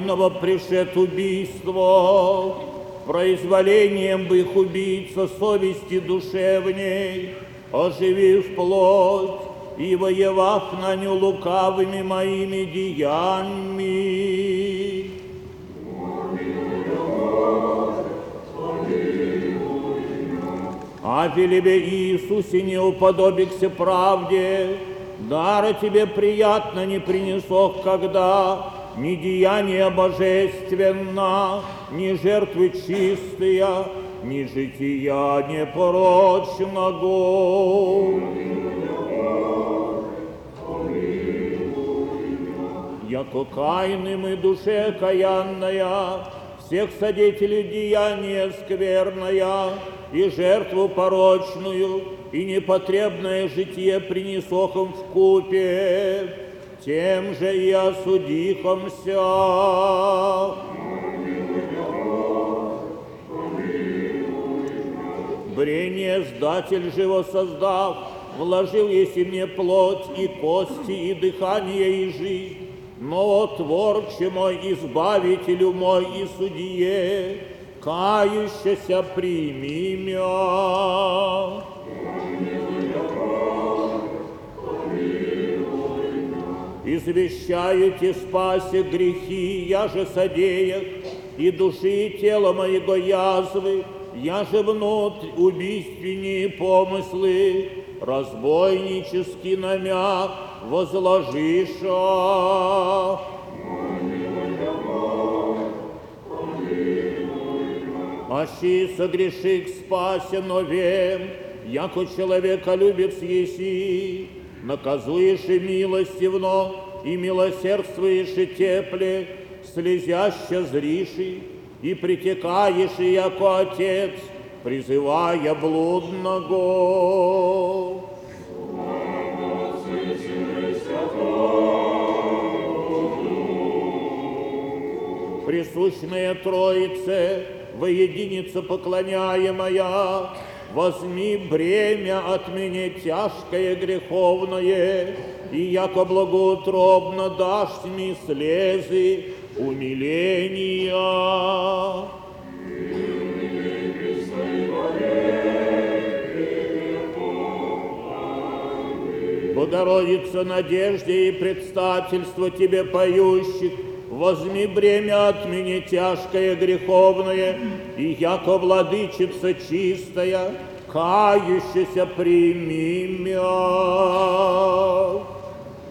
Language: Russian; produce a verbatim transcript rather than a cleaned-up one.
покойного пришед убийство, произволением бы их убийца совести душевней, оживив плоть и воевав на ню лукавыми моими деяниями. А велебе Иисусе не уподобикся правде, дара тебе приятно не принесох, когда ни деяние божественно, ни жертвы чистые, ни жития непорочного. Яко кайны мы душе каянная, всех содетелей деяния скверная, и жертву порочную, и непотребное житие принесохом вкупе, тем же и осудихомся. Брение сдатель живо создав, вложил еси мне плоть и кости, и дыхание, и жизнь, но Творче мой, Избавителю мой и Судье, кающийся прими мя. Извещаете спасе грехи, я же содеях, и души и тела моего язвы, я же внутрь убийственные помыслы, разбойнически на мя возложиша. Ащи согреши к спасе новем, яко человеколюбец еси, наказуешь и милостивно, и милосердствуешь и тепле, слезяще зриши, и притекаешь, и яко Отец, призывая блудного. Присущная Троице, воединица поклоняемая, возьми бремя от меня тяжкое греховное, и яко благоутробно дашь мне слезы умиления. Богородица, надежде и предстательство тебе поющих, возьми бремя от меня тяжкое греховное, и яко владычица чистая, кающаяся прими мя.